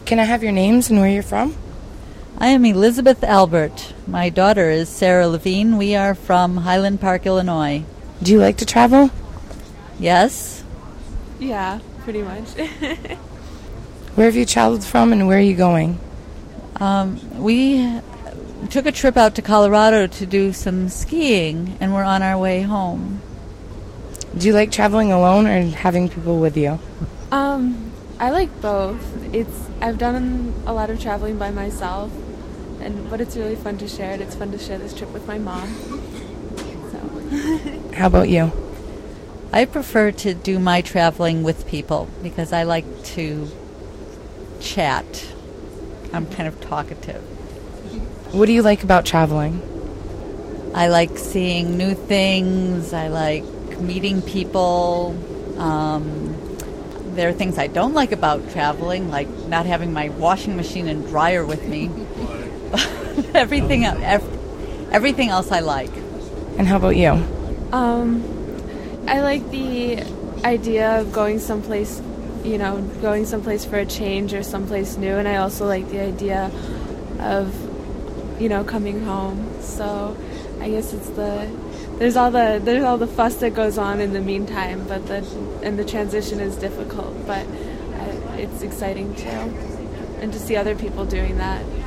Can I have your names and where you're from? I am Elizabeth Albert. My daughter is Sarah Levine. We are from Highland Park, Illinois. Do you like to travel? Yes? Yeah, pretty much. Where have you traveled from and where are you going? We took a trip out to Colorado to do some skiing, and we're on our way home. Do you like traveling alone or having people with you? I like both. I've done a lot of traveling by myself, but it's really fun to share it. It's fun to share this trip with my mom. So. How about you? I prefer to do my traveling with people because I like to chat. I'm kind of talkative. What do you like about traveling? I like seeing new things. I like meeting people. There are things I don't like about traveling, like not having my washing machine and dryer with me. everything else I like. And how about you? I like the idea of going someplace for a change or someplace new, and I also like the idea of, coming home. So I guess there's all the fuss that goes on in the meantime, but the transition is difficult, but it's exciting too, and to see other people doing that.